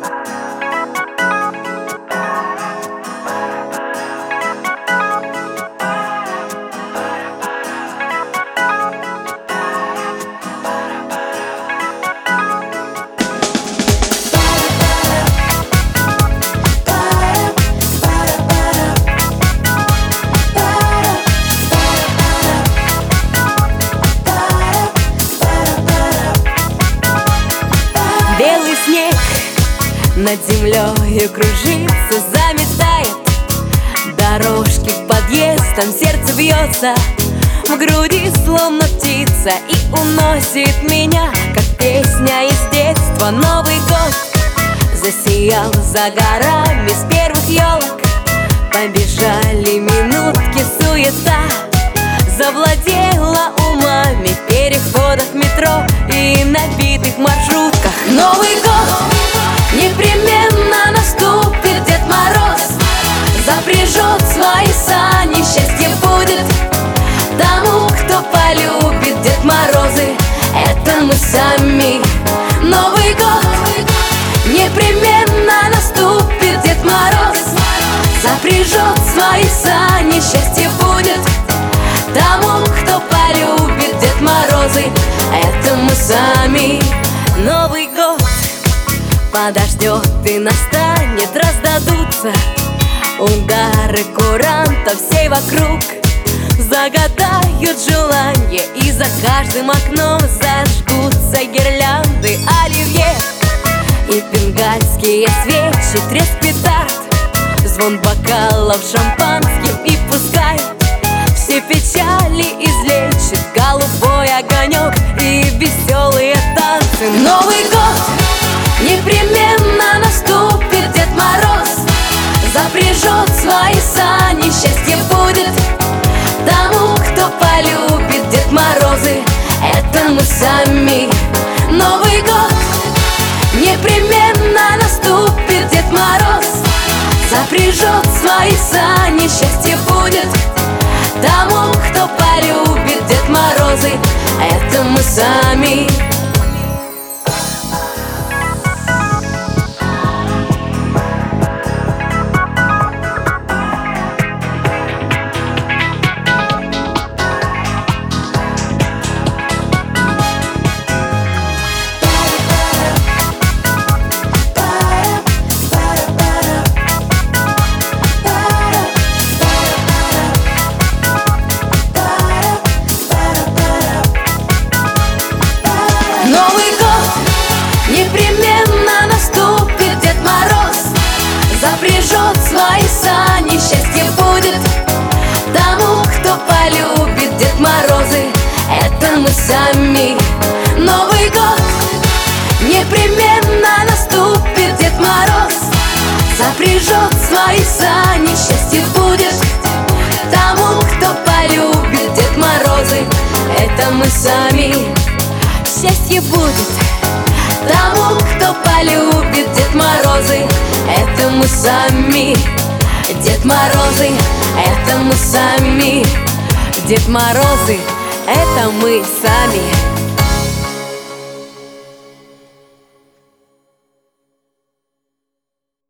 Белый снег над землей кружится, заметает дорожки к подъездам. Сердце бьется в груди, словно птица, и уносит меня, как песня из детства. Новый год засиял за горами, с первых елок побежали минутки. Суета завладела умами в переходах метро и набитых маршрутках. Новый год непременно наступит, Дед Мороз запряжет свои сани. Счастье будет тому, кто полюбит. Дед Морозы — это мы сами. Новый год непременно наступит, Дед Мороз запряжет свои сани. Счастье будет тому, кто полюбит. Дед Морозы — это мы сами. Новый год подождет и настанет, раздадутся удары курантов всей вокруг. Загадают желания, и за каждым окном зажгутся гирлянды. Оливье и бенгальские свечи, треск петард, звон бокалов шампанским. И пускай все печали излечит голубой огонек и веселые танцы. Новый год непременно наступит, Дед Мороз запряжет свои сани. Счастье будет тому, кто полюбит. Дед Морозы — это мы сами. Новый год непременно наступит, Дед Мороз запряжет свои сани. Счастье будет тому, кто полюбит. Дед Морозы — это мы сами. Новый год непременно наступит, Дед Мороз запряжет свои сани. Счастье будет тому, кто полюбит. Дед Морозы — это мы сами. Новый год непременно наступит, Дед Мороз запряжет свои сани. Счастье будет тому, кто полюбит. Дед Морозы — это мы сами. Счастье будет тому, кто полюбит. Дед Морозы — это мы сами. Дед Морозы — это мы сами. Дед Морозы — это мы сами.